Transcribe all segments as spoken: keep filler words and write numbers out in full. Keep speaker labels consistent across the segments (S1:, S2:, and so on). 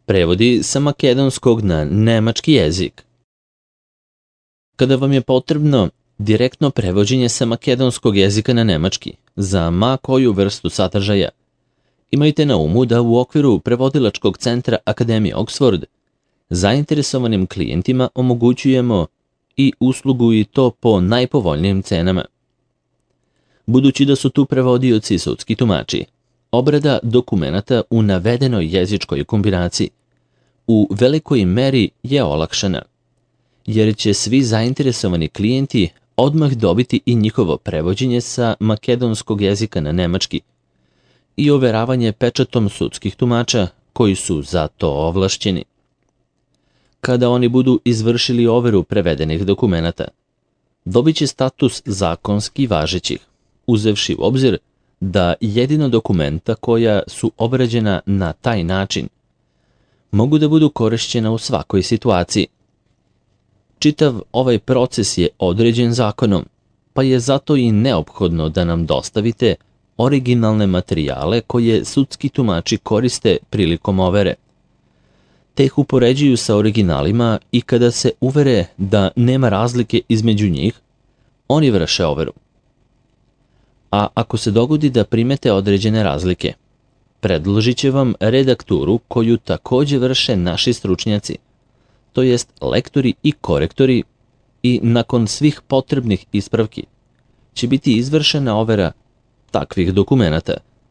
S1: Prevodi sa makedonskog na nemački jezik. Kada vam je potrebno direktno prevođenje sa makedonskog jezika na nemački za ma koju vrstu sadržaja, imajte na umu da u okviru prevodilačkog centra Akademije Oxford zainteresovanim klijentima omogućujemo i uslugu i to po najpovoljnijim cenama. Budući da su tu prevodioci i sudski tumači, obrada dokumenata u navedenoj jezičkoj kombinaciji u velikoj meri je olakšana, jer će svi zainteresovani klijenti odmah dobiti i njihovo prevođenje sa makedonskog jezika na nemački i overavanje pečatom sudskih tumača koji su za to ovlašćeni. Kada oni budu izvršili overu prevedenih dokumenata, dobit će status zakonski važećih, uzevši u obzir da jedino dokumenta koja su obrađena na taj način mogu da budu korišćena u svakoj situaciji. Čitav ovaj proces je određen zakonom, pa je zato i neophodno da nam dostavite originalne materijale koje sudski tumači koriste prilikom overe, te ih upoređuju sa originalima i kada se uvere da nema razlike između njih, oni vrše overu. A ako se dogodi da primete određene razlike, predložit će vam redakturu koju takođe vrše naši stručnjaci, to jest lektori i korektori, i nakon svih potrebnih ispravki će biti izvršena overa takvih dokumenata.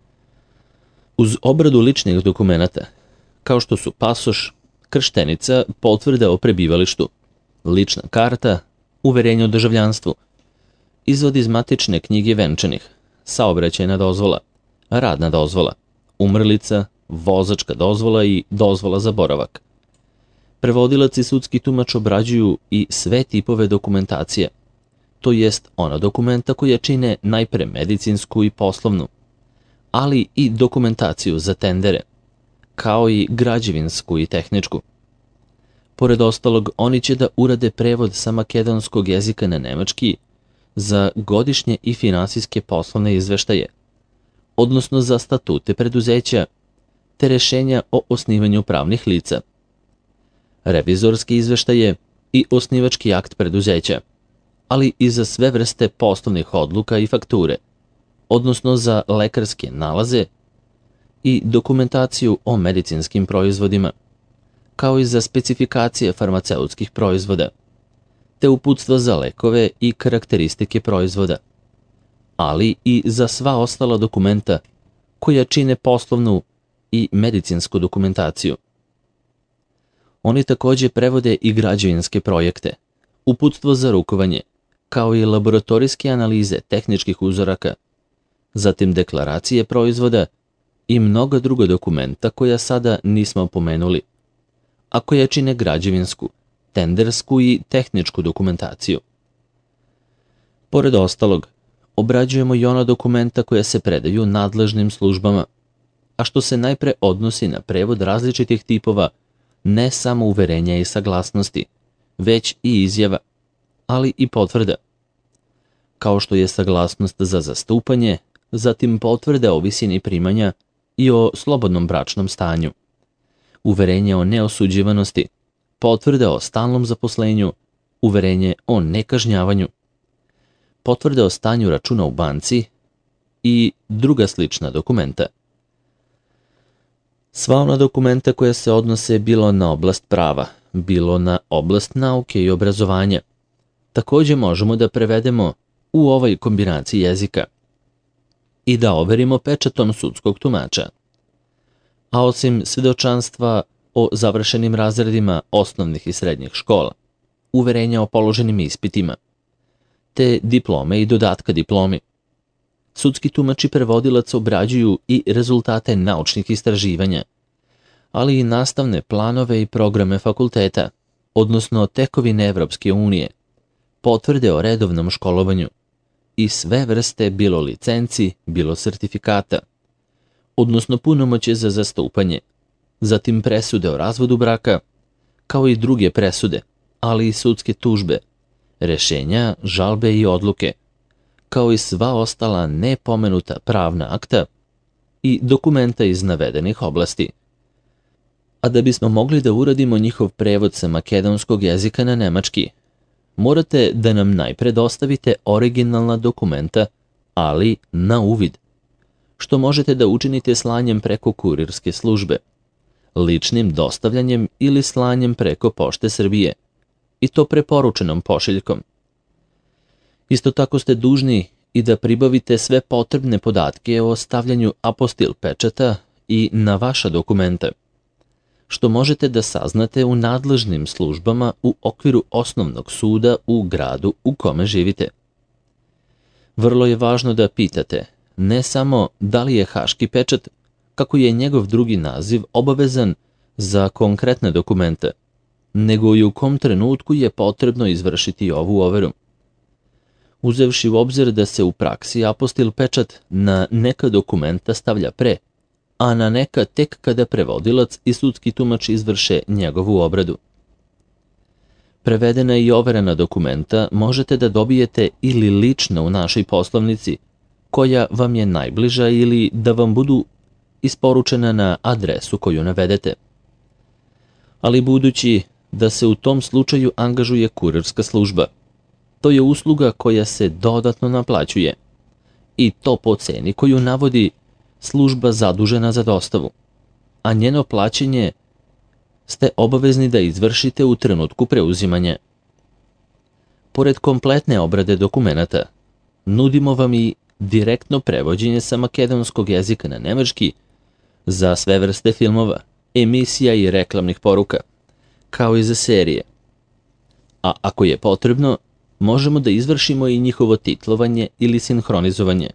S1: Uz obradu ličnih dokumenata, kao što su pasoš, krštenica, potvrda o prebivalištu, lična karta, uverenje o državljanstvu, izvod iz matične knjige venčanih, saobraćajna dozvola, radna dozvola, umrlica, vozačka dozvola i dozvola za boravak. Prevodilac i sudski tumač obrađuju i sve tipove dokumentacije, to jest ona dokumenta koja čine najpre medicinsku i poslovnu, ali i dokumentaciju za tendere, kao i građevinsku i tehničku. Pored ostalog, oni će da urade prevod sa makedonskog jezika na nemački za godišnje i finansijske poslovne izveštaje, odnosno za statute preduzeća, te rešenja o osnivanju pravnih lica, revizorske izveštaje i osnivački akt preduzeća, ali i za sve vrste poslovnih odluka i fakture, odnosno za lekarske nalaze i dokumentaciju o medicinskim proizvodima, kao i za specifikacije farmaceutskih proizvoda, te uputstva za lekove i karakteristike proizvoda, ali i za sva ostala dokumenta koja čine poslovnu i medicinsku dokumentaciju. Oni takođe prevode i građevinske projekte, uputstvo za rukovanje, kao i laboratorijske analize tehničkih uzoraka, zatim deklaracije proizvoda i mnoga druga dokumenta koja sada nismo pomenuli, a koja čine građevinsku, tendersku i tehničku dokumentaciju. Pored ostalog, obrađujemo i ona dokumenta koja se predaju nadležnim službama, a što se najpre odnosi na prevod različitih tipova ne samo uverenja i saglasnosti, već i izjava, ali i potvrda, kao što je saglasnost za zastupanje, zatim potvrda o visini primanja i o slobodnom bračnom stanju, uverenje o neosuđivanosti, potvrda o stalnom zaposlenju, uverenje o nekažnjavanju, potvrda o stanju računa u banci i druga slična dokumenta. Sva ona dokumenta koja se odnose bilo na oblast prava, bilo na oblast nauke i obrazovanja, takođe možemo da prevedemo u ovoj kombinaciji jezika i da overimo pečatom sudskog tumača. A osim svedočanstva o završenim razredima osnovnih i srednjih škola, uverenja o položenim ispitima, te diplome i dodatka diplomi, sudski tumač i prevodilac obrađuju i rezultate naučnih istraživanja, ali i nastavne planove i programe fakulteta, odnosno tekovine Evropske unije, potvrde o redovnom školovanju i sve vrste bilo licenci, bilo sertifikata, odnosno punomoćje za zastupanje, zatim presude o razvodu braka, kao i druge presude, ali i sudske tužbe, rešenja, žalbe i odluke, kao i sva ostala nepomenuta pravna akta i dokumenta iz navedenih oblasti. A da bismo mogli da uradimo njihov prevod sa makedonskog jezika na nemački, morate da nam najpre dostavite originalna dokumenta, ali na uvid, što možete da učinite slanjem preko kurirske službe, ličnim dostavljanjem ili slanjem preko Pošte Srbije, i to preporučenom pošiljkom. Isto tako ste dužni i da pribavite sve potrebne podatke o stavljanju apostil pečata i na vaša dokumenta, što možete da saznate u nadležnim službama u okviru osnovnog suda u gradu u kome živite. Vrlo je važno da pitate ne samo da li je haški pečat, kako je njegov drugi naziv, obavezan za konkretne dokumente, nego i u kom trenutku je potrebno izvršiti ovu overu. Uzevši u obzir da se u praksi apostil pečat na neka dokumenta stavlja pre, a na neka tek kada prevodilac i sudski tumač izvrše njegovu obradu. Prevedena i overena dokumenta možete da dobijete ili lično u našoj poslovnici, koja vam je najbliža, ili da vam budu isporučena na adresu koju navedete. Ali budući da se u tom slučaju angažuje kurirska služba, to je usluga koja se dodatno naplaćuje, i to po ceni koju navodi služba zadužena za dostavu, a njeno plaćanje ste obavezni da izvršite u trenutku preuzimanja. Pored kompletne obrade dokumenata, nudimo vam i direktno prevođenje sa makedonskog jezika na nemački za sve vrste filmova, emisija i reklamnih poruka, kao i za serije. A ako je potrebno, možemo da izvršimo i njihovo titlovanje ili sinhronizovanje.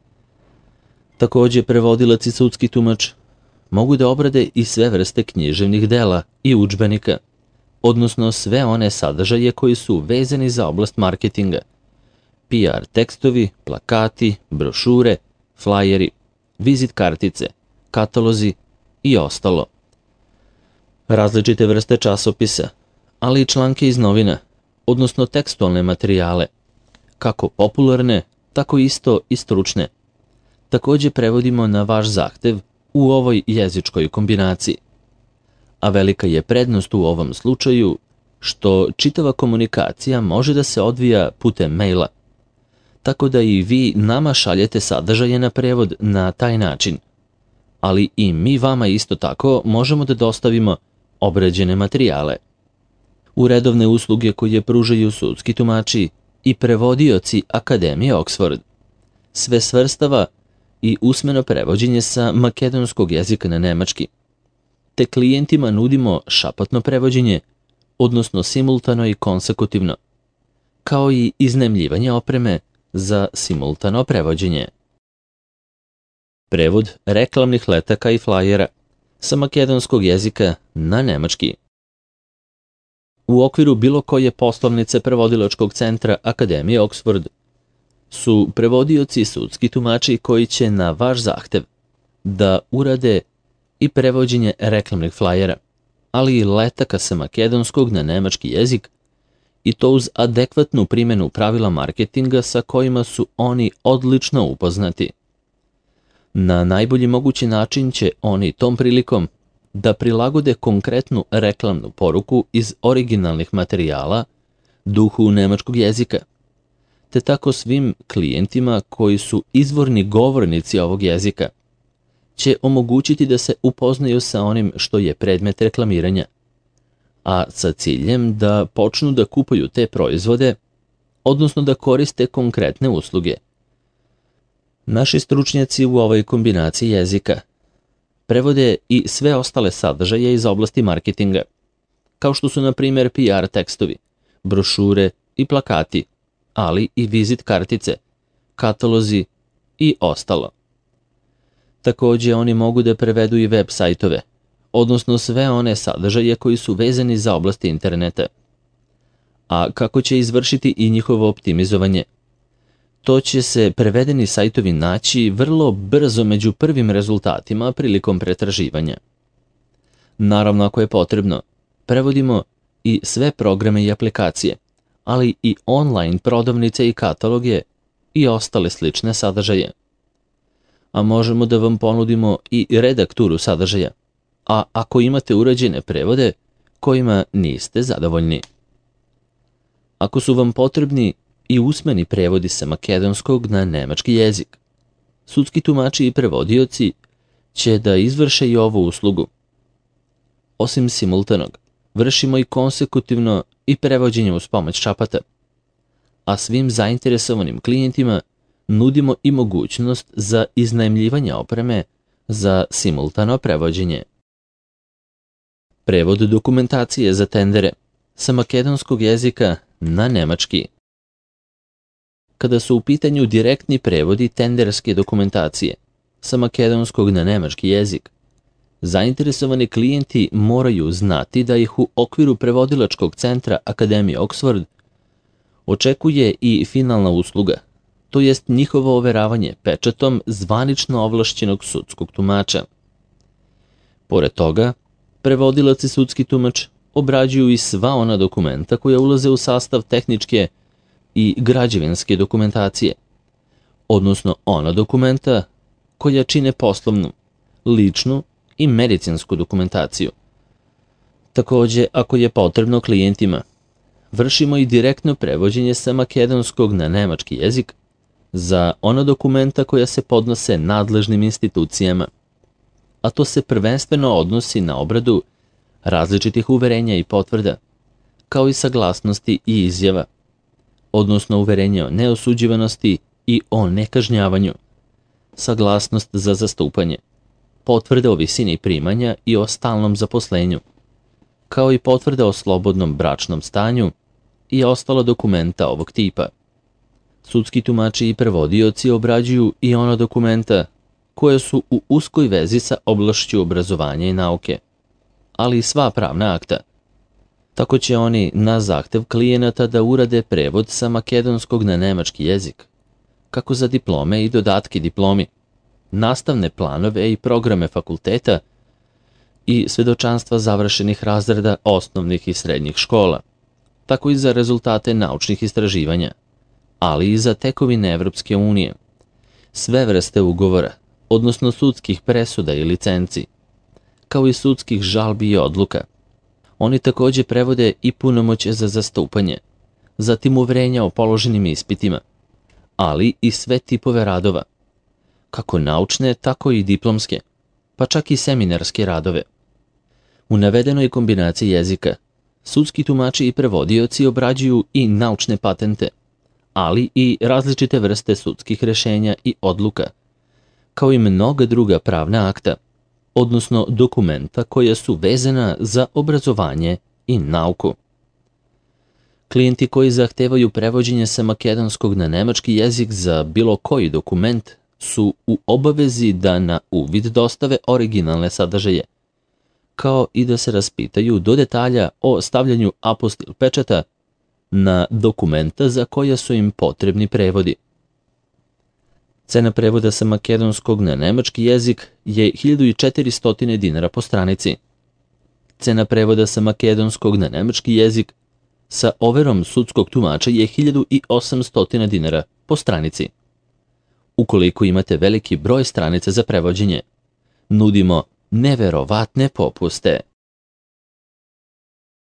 S1: Takođe, prevodilac i sudski tumač mogu da obrade i sve vrste književnih dela i udžbenika, odnosno sve one sadržaje koji su vezani za oblast marketinga, P R tekstovi, plakati, brošure, flajeri, vizit kartice, katalozi i ostalo. Različite vrste časopisa, ali i članke iz novina, odnosno tekstualne materijale, kako popularne, tako isto i stručne. Takođe prevodimo na vaš zahtev u ovoj jezičkoj kombinaciji. A velika je prednost u ovom slučaju što čitava komunikacija može da se odvija putem maila, tako da i vi nama šaljete sadržaje na prevod na taj način, ali i mi vama isto tako možemo da dostavimo obrađene materijale. U redovne usluge koje pružaju sudski tumači i prevodioci Akademije Oxford sve svrstava i usmeno prevođenje sa makedonskog jezika na nemački, te klijentima nudimo šapatno prevođenje, odnosno simultano i konsekutivno, kao i iznajmljivanje opreme za simultano prevođenje. Prevod reklamnih letaka i flajera sa makedonskog jezika na nemački. U okviru bilo koje poslovnice prevodilačkog centra Akademije Oxford su prevodioci i sudski tumači koji će na vaš zahtev da urade i prevođenje reklamnih flajera, ali i letaka sa makedonskog na nemački jezik, i to uz adekvatnu primjenu pravila marketinga sa kojima su oni odlično upoznati. Na najbolji mogući način će oni tom prilikom da prilagode konkretnu reklamnu poruku iz originalnih materijala duhu nemačkog jezika, te tako svim klijentima koji su izvorni govornici ovog jezika će omogućiti da se upoznaju sa onim što je predmet reklamiranja, a sa ciljem da počnu da kupuju te proizvode, odnosno da koriste konkretne usluge. Naši stručnjaci u ovoj kombinaciji jezika prevode i sve ostale sadržaje iz oblasti marketinga, kao što su na primjer P R tekstovi, brošure i plakati, ali i vizit kartice, katalozi i ostalo. Takođe, oni mogu da prevedu i web sajtove, odnosno sve one sadržaje koji su vezani za oblasti interneta. A kako će izvršiti i njihovo optimizovanje? To će se prevedeni sajtovi naći vrlo brzo među prvim rezultatima prilikom pretraživanja. Naravno, ako je potrebno, prevodimo i sve programe i aplikacije, ali i online prodavnice i kataloge i ostale slične sadržaje. A možemo da vam ponudimo i redakturu sadržaja, a ako imate urađene prevode kojima niste zadovoljni. Ako su vam potrebni i usmeni prevodi sa makedonskog na nemački jezik, sudski tumači i prevodioci će da izvrše i ovu uslugu. Osim simultanog, vršimo i konsekutivno i prevođenje uz pomoć šapata, a svim zainteresovanim klijentima nudimo i mogućnost za iznajmljivanje opreme za simultano prevođenje. Prevod dokumentacije za tendere sa makedonskog jezika na nemački. Kada su u pitanju direktni prevodi tenderske dokumentacije sa makedonskog na nemački jezik, zainteresovani klijenti moraju znati da ih u okviru prevodilačkog centra Akademije Oxford očekuje i finalna usluga, to jest njihovo overavanje pečatom zvanično ovlašćenog sudskog tumača. Pored toga, prevodilac i sudski tumač obrađuju i sva ona dokumenta koja ulaze u sastav tehničke i građevinske dokumentacije, odnosno ona dokumenta koja čine poslovnu, ličnu i medicinsku dokumentaciju. Takođe, ako je potrebno klijentima, vršimo i direktno prevođenje sa makedonskog na nemački jezik za ona dokumenta koja se podnose nadležnim institucijama, a to se prvenstveno odnosi na obradu različitih uverenja i potvrda, kao i saglasnosti i izjava, odnosno uverenje o neosuđivanosti i o nekažnjavanju, saglasnost za zastupanje, potvrde o visini primanja i o stalnom zaposlenju, kao i potvrde o slobodnom bračnom stanju i ostala dokumenta ovog tipa. Sudski tumači i prevodioci obrađuju i ona dokumenta koje su u uskoj vezi sa oblašću obrazovanja i nauke, ali i sva pravna akta. Tako će oni na zahtev klijenata da urade prevod sa makedonskog na nemački jezik, kako za diplome i dodatke diplomi, nastavne planove i programe fakulteta i svedočanstva završenih razreda osnovnih i srednjih škola, tako i za rezultate naučnih istraživanja, ali i za tekovine Evropske unije, sve vrste ugovora, odnosno sudskih presuda i licenci, kao i sudskih žalbi i odluka. Oni takođe prevode i punomoćje za zastupanje, zatim uverenja o položenim ispitima, ali i sve tipove radova, kako naučne, tako i diplomske, pa čak i seminarske radove. U navedenoj kombinaciji jezika, sudski tumači i prevodioci obrađuju i naučne patente, ali i različite vrste sudskih rešenja i odluka, kao i mnoga druga pravna akta, odnosno dokumenta koja su vezana za obrazovanje i nauku. Klijenti koji zahtevaju prevođenje sa makedonskog na nemački jezik za bilo koji dokument su u obavezi da na uvid dostave originalne sadržaje, kao i da se raspitaju do detalja o stavljanju apostil pečata na dokumenta za koja su im potrebni prevodi. Cena prevoda sa makedonskog na nemački jezik je hiljadu četiristo dinara po stranici. Cena prevoda sa makedonskog na nemački jezik sa overom sudskog tumača je hiljadu osamsto dinara po stranici. Ukoliko imate veliki broj stranica za prevođenje, nudimo neverovatne popuste.